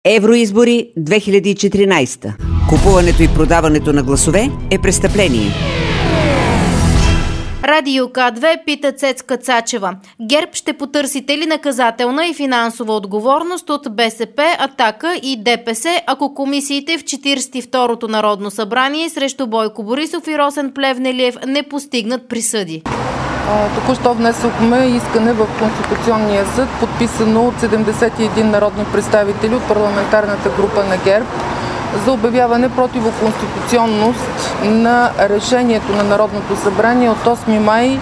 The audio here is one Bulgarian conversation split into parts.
Евроизбори 2014. Купуването и продаването на гласове е престъпление. Радио К2 пита Цецка Цачева. ГЕРБ ще потърсите ли наказателна и финансова отговорност от БСП, Атака и ДПС, ако комисиите в 42-то Народно събрание срещу Бойко Борисов и Росен Плевнелиев не постигнат присъди? Току-що внесохме искане в Конституционния съд, подписано от 71 народни представители от парламентарната група на ГЕРБ, за обявяване противоконституционност на решението на Народното събрание от 8 май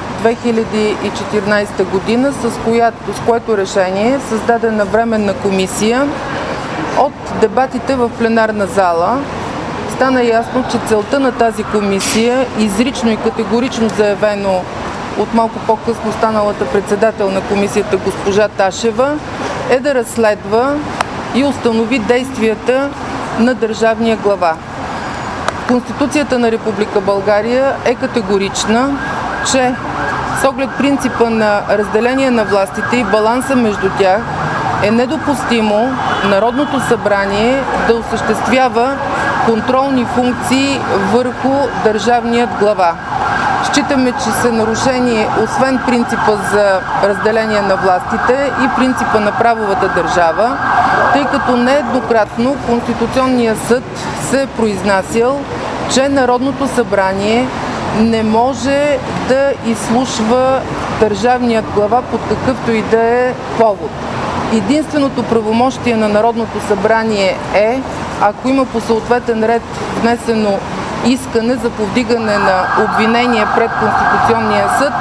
2014 година, с което решение е създадена временна комисия. От дебатите в пленарна зала стана ясно, че целта на тази комисия, изрично и категорично заявено от малко по-късно станалата председател на комисията госпожа Ташева, е да разследва и установи действията на държавния глава. Конституцията на Република България е категорична, че с оглед принципа на разделение на властите и баланса между тях е недопустимо Народното събрание да осъществява контролни функции върху държавният глава. Считаме, че са нарушени освен принципа за разделение на властите и принципа на правовата държава, тъй като нееднократно Конституционният съд се е произнасял, че Народното събрание не може да изслушва държавният глава под какъвто и да е повод. Единственото правомощие на Народното събрание е, ако има по съответен ред внесено искане за повдигане на обвинение пред Конституционния съд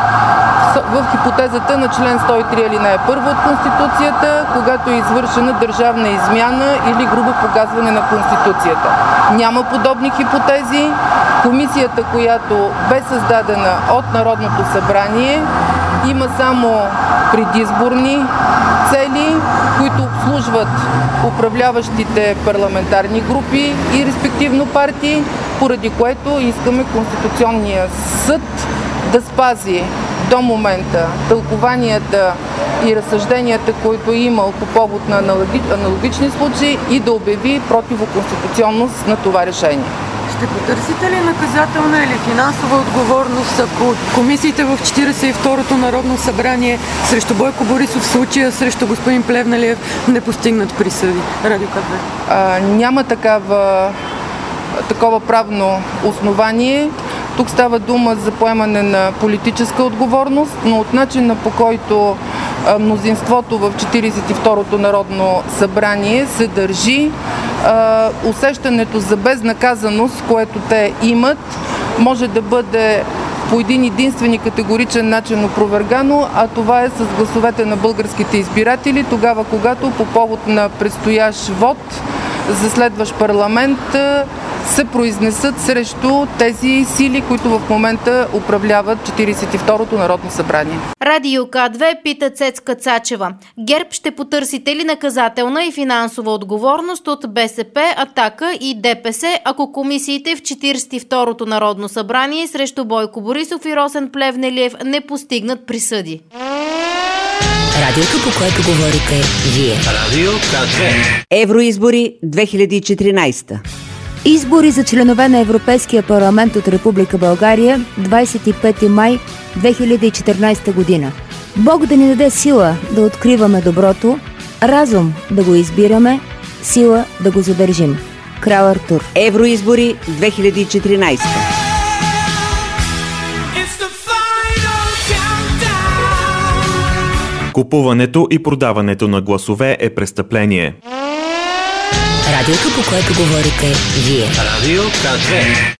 в хипотезата на член 103 алинея 1 от Конституцията, когато е извършена държавна измяна или грубо погазване на Конституцията. Няма подобни хипотези. Комисията, която бе създадена от Народното събрание, има само предизборни цели, които обслужват управляващите парламентарни групи и респективно партии, поради което искаме Конституционния съд да спази до момента тълкуванията и разсъжденията, които е имал по повод на аналогични случаи, и да обяви противоконституционност на това решение. Ще потърсите ли наказателна или финансова отговорност, ако комисиите в 42-то Народно събрание срещу Бойко Борисов, в случая срещу господин Плевнелиев, не постигнат присъди? Радио К2. Няма такова правно основание. Тук става дума за поемане на политическа отговорност, но от начина, по който мнозинството в 42-то Народно събрание се държи, усещането за безнаказаност, което те имат, може да бъде по един единствен и категоричен начин опровергано, а това е с гласовете на българските избиратели, тогава когато по повод на предстоящ вод за следващ парламент се произнесат срещу тези сили, които в момента управляват 42-то Народно събрание. Радио К2 пита Цецка Цачева. ГЕРБ ще потърсите ли наказателна и финансова отговорност от БСП, Атака и ДПС, ако комисиите в 42-то Народно събрание срещу Бойко Борисов и Росен Плевнелиев не постигнат присъди? Радиото, по което говорите вие. Радио К2. Евроизбори 2014. Избори за членове на Европейския парламент от Република България 25 май 2014 година. Бог да ни даде сила да откриваме доброто, разум да го избираме, сила да го задържим. Крал Артур. Евроизбори 2014. Купуването и продаването на гласове е престъпление. Радиото, по което говорите вие. Радио К2.